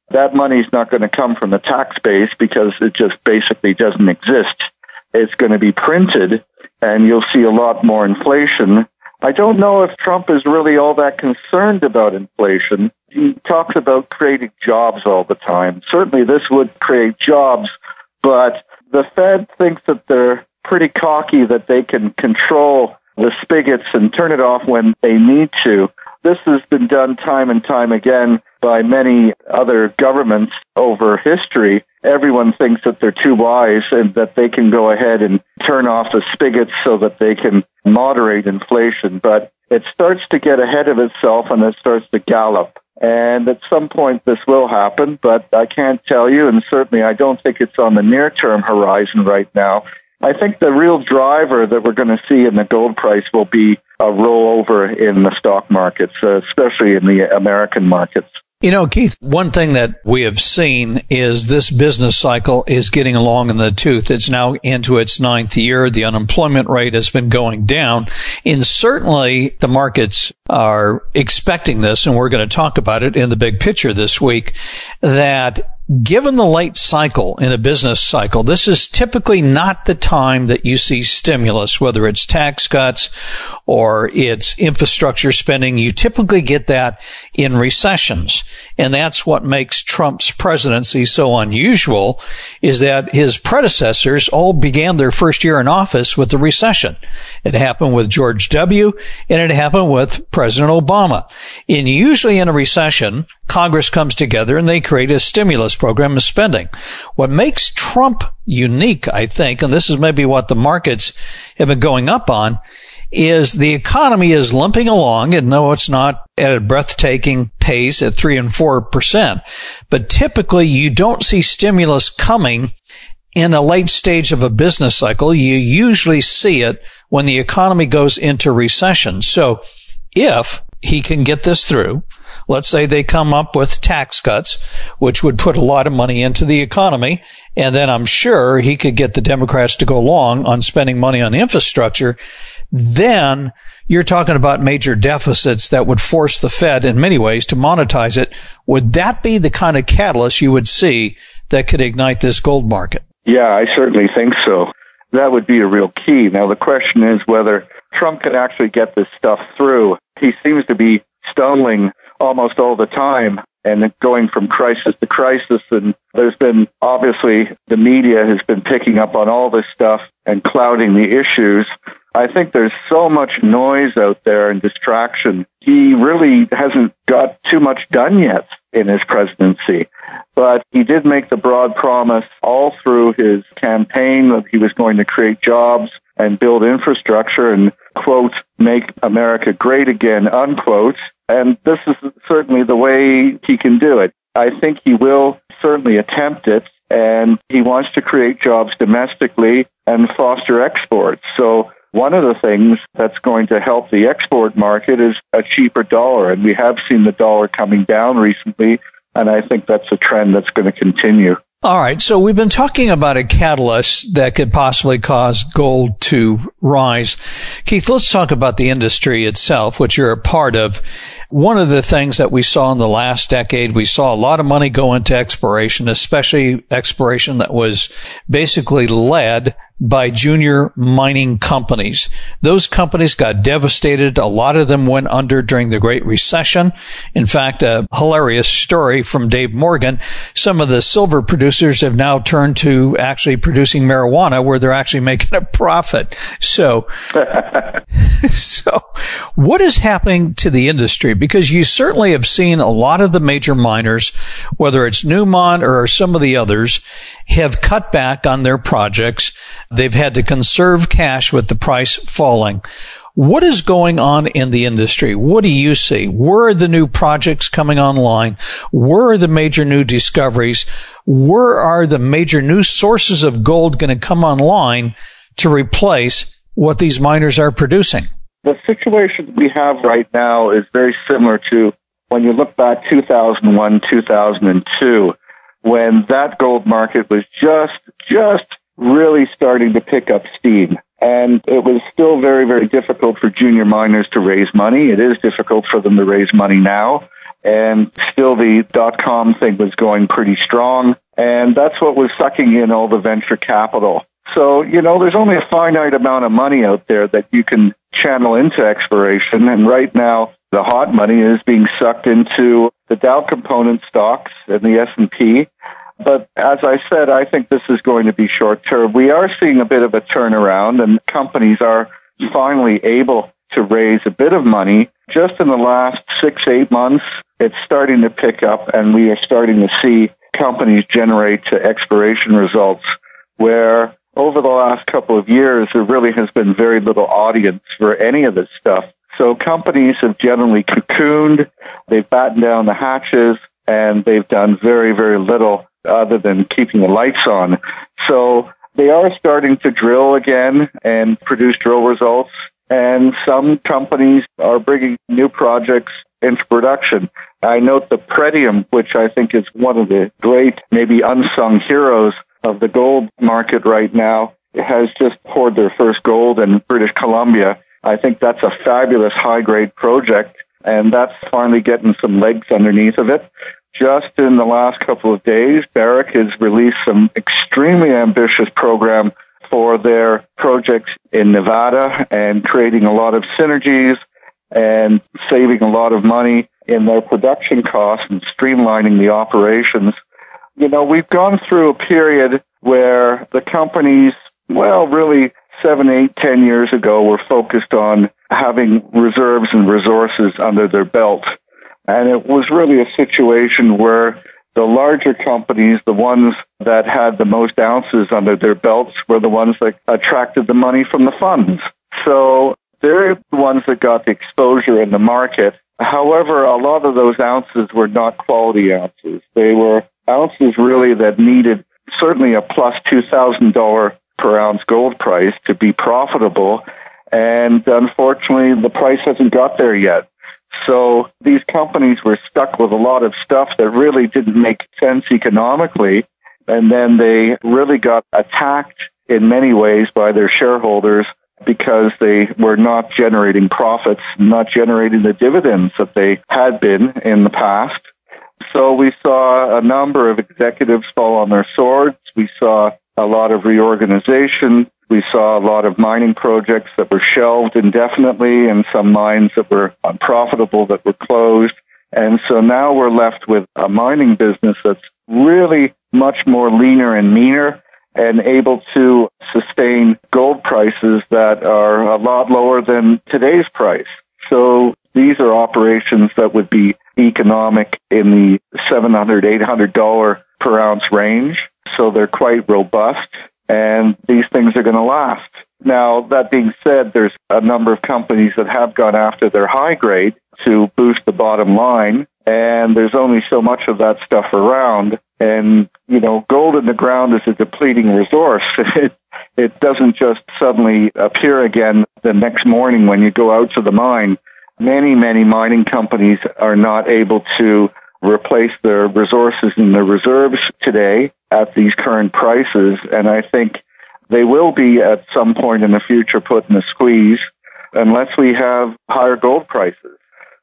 that money's not going to come from the tax base because it just basically doesn't exist. It's going to be printed, and you'll see a lot more inflation. I don't know if Trump is really all that concerned about inflation. He talks about creating jobs all the time. Certainly this would create jobs, but the Fed thinks that they're pretty cocky that they can control the spigots and turn it off when they need to. This has been done time and time again by many other governments over history. Everyone thinks that they're too wise and that they can go ahead and turn off the spigots so that they can moderate inflation. But it starts to get ahead of itself and it starts to gallop. And at some point this will happen, but I can't tell you, and certainly I don't think it's on the near-term horizon right now. I think the real driver that we're going to see in the gold price will be a rollover in the stock markets, uh, especially in the American markets. You know, Keith, one thing that we have seen is this business cycle is getting along in the tooth. It's now into its ninth year. The unemployment rate has been going down. And certainly the markets are expecting this, and we're going to talk about it in the big picture this week, that given the late cycle in a business cycle, this is typically not the time that you see stimulus, whether it's tax cuts or it's infrastructure spending. You typically get that in recessions. And that's what makes Trump's presidency so unusual, is that his predecessors all began their first year in office with the recession. It happened with George W. and it happened with President Obama. And usually in a recession, Congress comes together and they create a stimulus program of spending. What makes Trump unique, I think, and this is maybe what the markets have been going up on, is the economy is limping along. And no, it's not at a breathtaking pace at three and four percent. But typically you don't see stimulus coming in a late stage of a business cycle. You usually see it when the economy goes into recession. So if he can get this through, let's say they come up with tax cuts, which would put a lot of money into the economy, and then I'm sure he could get the Democrats to go along on spending money on infrastructure, then you're talking about major deficits that would force the Fed in many ways to monetize it. Would that be the kind of catalyst you would see that could ignite this gold market? Yeah, I certainly think so. That would be a real key. Now, the question is whether Trump can actually get this stuff through. He seems to be stumbling almost all the time and going from crisis to crisis. And there's been, obviously, the media has been picking up on all this stuff and clouding the issues. I think there's so much noise out there and distraction. He really hasn't got too much done yet in his presidency. But he did make the broad promise all through his campaign that he was going to create jobs and build infrastructure and, quote, make America great again, unquote. And this is certainly the way he can do it. I think he will certainly attempt it, and he wants to create jobs domestically and foster exports. So one of the things that's going to help the export market is a cheaper dollar, and we have seen the dollar coming down recently, and I think that's a trend that's going to continue. All right, so we've been talking about a catalyst that could possibly cause gold to rise. Keith, let's talk about the industry itself, which you're a part of. One of the things that we saw in the last decade, we saw a lot of money go into exploration, especially exploration that was basically led by junior mining companies. Those companies got devastated. A lot of them went under during the Great Recession. In fact, a hilarious story from Dave Morgan. Some of the silver producers have now turned to actually producing marijuana where they're actually making a profit. So, so what is happening to the industry? Because you certainly have seen a lot of the major miners, whether it's Newmont or some of the others, have cut back on their projects. They've had to conserve cash with the price falling. What is going on in the industry? What do you see? Where are the new projects coming online? Where are the major new discoveries? Where are the major new sources of gold going to come online to replace what these miners are producing? The situation we have right now is very similar to when you look back two thousand one, two thousand two, when that gold market was just, just really starting to pick up steam. And it was still very, very difficult for junior miners to raise money. It is difficult for them to raise money now. and still the dot-com thing was going pretty strong, and that's what was sucking in all the venture capital. So, you know, there's only a finite amount of money out there that you can channel into exploration, and right now the hot money is being sucked into the Dow component stocks and the S and P. But as I said, I think this is going to be short-term. We are seeing a bit of a turnaround, and companies are finally able to raise a bit of money. Just in the last six, eight months, it's starting to pick up, and we are starting to see companies generate exploration results where over the last couple of years, there really has been very little audience for any of this stuff. So companies have generally cocooned, they've battened down the hatches, and they've done very, very little other than keeping the lights on. So they are starting to drill again and produce drill results, and some companies are bringing new projects into production. I note the Pretium, which I think is one of the great, maybe unsung heroes of the gold market right now, has just poured their first gold in British Columbia. I think that's a fabulous high-grade project, and that's finally getting some legs underneath of it. Just in the last couple of days, Barrick has released some extremely ambitious program for their projects in Nevada and creating a lot of synergies and saving a lot of money in their production costs and streamlining the operations. You know, we've gone through a period where the companies, well, really seven, eight, ten years ago were focused on having reserves and resources under their belt. And it was really a situation where the larger companies, the ones that had the most ounces under their belts, were the ones that attracted the money from the funds. So they're the ones that got the exposure in the market. However, a lot of those ounces were not quality ounces. They were ounces really that needed certainly a plus two thousand dollars per ounce gold price to be profitable. And unfortunately, the price hasn't got there yet. So these companies were stuck with a lot of stuff that really didn't make sense economically. And then they really got attacked in many ways by their shareholders because they were not generating profits, not generating the dividends that they had been in the past. So we saw a number of executives fall on their swords. We saw a lot of reorganization. We saw a lot of mining projects that were shelved indefinitely and some mines that were unprofitable that were closed. And so now we're left with a mining business that's really much more leaner and meaner and able to sustain gold prices that are a lot lower than today's price. So these are operations that would be economic in the seven hundred dollars, eight hundred dollars per ounce range. So they're quite robust, and these things are going to last. Now, that being said, there's a number of companies that have gone after their high grade to boost the bottom line, and there's only so much of that stuff around. And, you know, gold in the ground is a depleting resource. It, it doesn't just suddenly appear again the next morning when you go out to the mine. Many, many mining companies are not able to replace their resources and their reserves today at these current prices, and I think they will be at some point in the future put in a squeeze unless we have higher gold prices.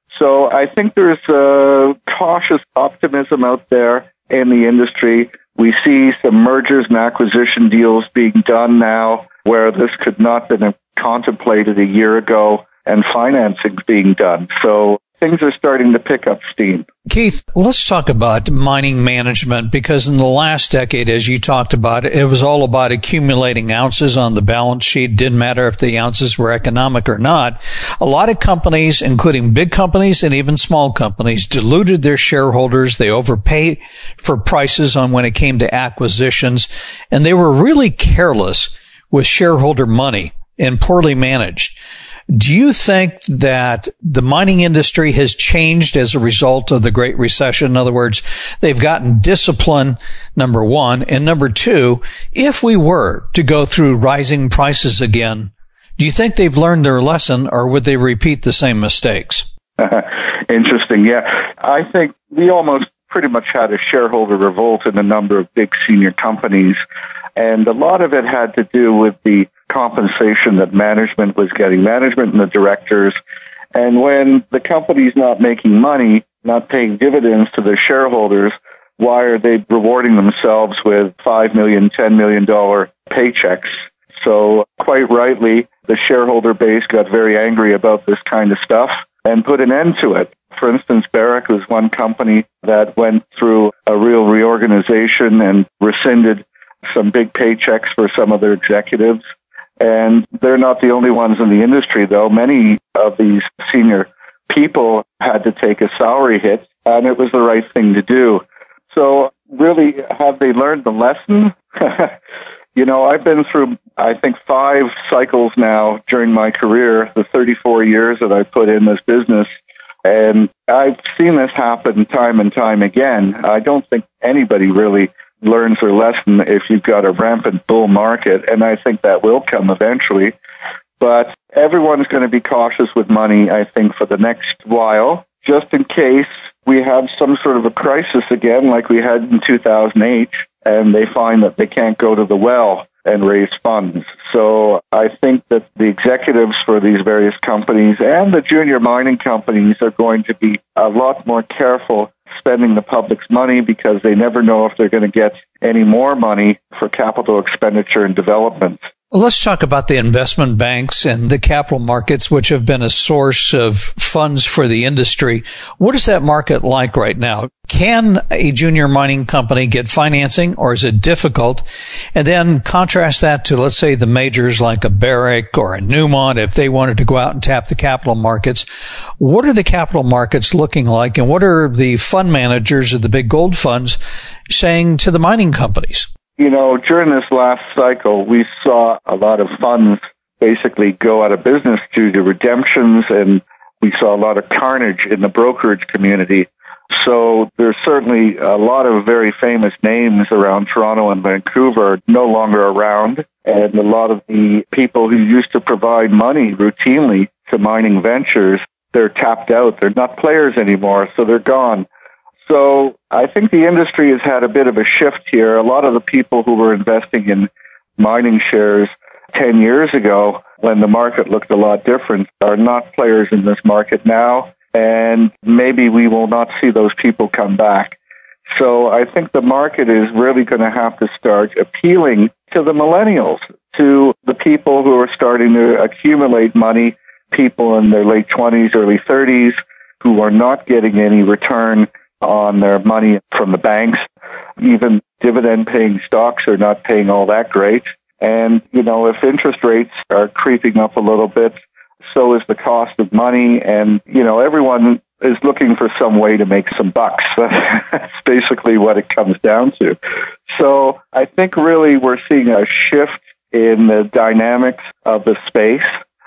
So I think there's a cautious optimism out there in the industry. We see some mergers and acquisition deals being done now where this could not have been contemplated a year ago, and financing being done. So things are starting to pick up steam. Keith, let's talk about mining management, because in the last decade, as you talked about, it was all about accumulating ounces on the balance sheet. Didn't matter if the ounces were economic or not. A lot of companies, including big companies and even small companies, diluted their shareholders. They overpaid for prices on when it came to acquisitions, and they were really careless with shareholder money and poorly managed. Do you think that the mining industry has changed as a result of the Great Recession? In other words, they've gotten discipline, number one. And number two, if we were to go through rising prices again, do you think they've learned their lesson, or would they repeat the same mistakes? Interesting. Yeah. I think we almost pretty much had a shareholder revolt in a number of big senior companies. And a lot of it had to do with the compensation that management was getting, management and the directors. And when the company's not making money, not paying dividends to their shareholders, why are they rewarding themselves with five million dollars, ten million dollars paychecks? So quite rightly, the shareholder base got very angry about this kind of stuff and put an end to it. For instance, Barrick was one company that went through a real reorganization and rescinded some big paychecks for some of their executives. And they're not the only ones in the industry, though. Many of these senior people had to take a salary hit, and it was the right thing to do. So really, have they learned the lesson? You know, I've been through, I think, five cycles now during my career, the thirty-four years that I put in this business, and I've seen this happen time and time again. I don't think anybody really learns their lesson if you've got a rampant bull market, and I think that will come eventually. But everyone's going to be cautious with money, I think, for the next while, just in case we have some sort of a crisis again like we had in two thousand eight, and they find that they can't go to the well and raise funds. So I think that the executives for these various companies and the junior mining companies are going to be a lot more careful spending the public's money, because they never know if they're going to get any more money for capital expenditure and development. Well, let's talk about the investment banks and the capital markets, which have been a source of funds for the industry. What is that market like right now? Can a junior mining company get financing, or is it difficult? And then contrast that to, let's say, the majors like a Barrick or a Newmont, if they wanted to go out and tap the capital markets. What are the capital markets looking like, and what are the fund managers of the big gold funds saying to the mining companies? You know, during this last cycle, we saw a lot of funds basically go out of business due to redemptions, and we saw a lot of carnage in the brokerage community. So there's certainly a lot of very famous names around Toronto and Vancouver no longer around, and a lot of the people who used to provide money routinely to mining ventures, they're tapped out. They're not players anymore, so they're gone. So I think the industry has had a bit of a shift here. A lot of the people who were investing in mining shares ten years ago, when the market looked a lot different, are not players in this market now, and maybe we will not see those people come back. So I think the market is really going to have to start appealing to the millennials, to the people who are starting to accumulate money, people in their late twenties, early thirties, who are not getting any return on their money from the banks. Even dividend-paying stocks are not paying all that great. And, you know, if interest rates are creeping up a little bit, so is the cost of money. And, you know, everyone is looking for some way to make some bucks. That's basically what it comes down to. So I think really we're seeing a shift in the dynamics of the space,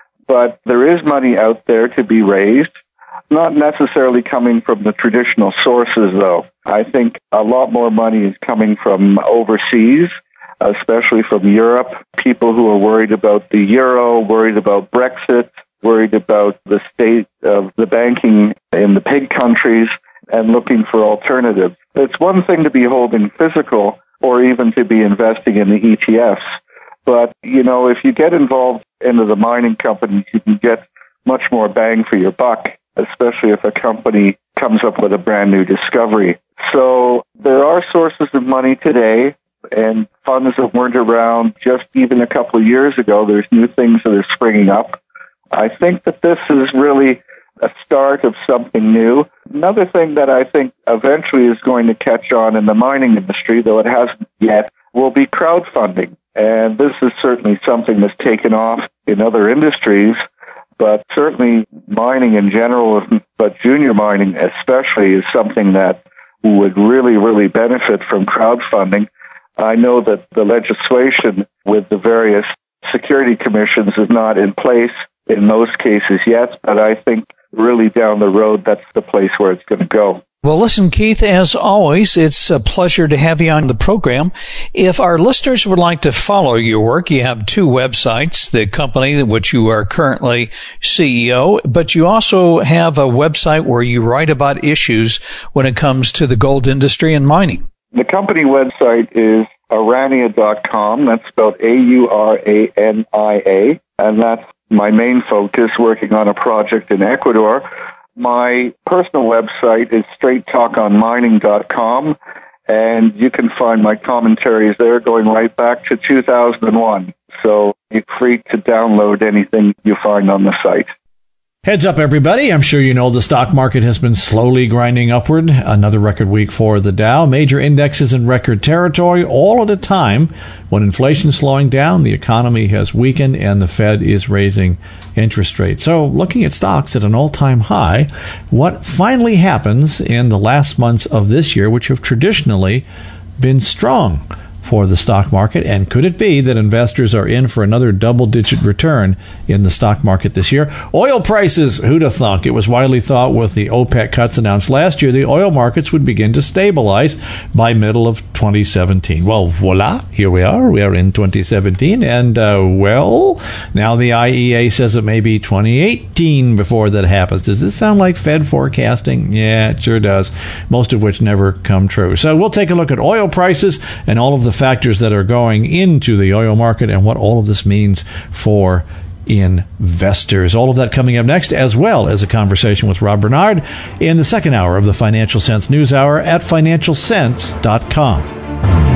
but there is money out there to be raised. Not necessarily coming from the traditional sources, though. I think a lot more money is coming from overseas, especially from Europe. People who are worried about the euro, worried about Brexit, worried about the state of the banking in the pig countries, and looking for alternatives. It's one thing to be holding physical or even to be investing in the E T Fs. But, you know, if you get involved into the mining companies, you can get much more bang for your buck, especially if a company comes up with a brand new discovery. So there are sources of money today, and funds that weren't around just even a couple of years ago. There's new things that are springing up. I think that this is really a start of something new. Another thing that I think eventually is going to catch on in the mining industry, though it hasn't yet, will be crowdfunding. And this is certainly something that's taken off in other industries, but certainly mining in general, but junior mining especially, is something that would really, really benefit from crowdfunding. I know that the legislation with the various security commissions is not in place in most cases yet, but I think really down the road, that's the place where it's going to go. Well, listen, Keith, as always, it's a pleasure to have you on the program. If our listeners would like to follow your work, you have two websites, the company which you are currently C E O, but you also have a website where you write about issues when it comes to the gold industry and mining. The company website is Aurania dot com. That's spelled A U R A N I A, and that's my main focus, working on a project in Ecuador My personal website is straight talk on mining dot com, and you can find my commentaries there going right back to two thousand one. So you're free to download anything you find on the site. Heads up, everybody. I'm sure you know the stock market has been slowly grinding upward. Another record week for the Dow. Major indexes in record territory, all at a time when inflation is slowing down, the economy has weakened, and the Fed is raising interest rates. So looking at stocks at an all-time high, what finally happens in the last months of this year, which have traditionally been strong for the stock market, and could it be that investors are in for another double-digit return in the stock market this year? Oil prices, who'd have thunk? It was widely thought with the OPEC cuts announced last year, the oil markets would begin to stabilize by middle of twenty seventeen. Well, voila, here we are. We are in twenty seventeen, and, uh, well, now the I E A says it may be twenty eighteen before that happens. Does this sound like Fed forecasting? Yeah, it sure does, most of which never come true. So we'll take a look at oil prices and all of the factors that are going into the oil market and what all of this means for investors. All of that coming up next, as well as a conversation with Rob Bernard in the second hour of the Financial Sense News Hour at financial sense dot com.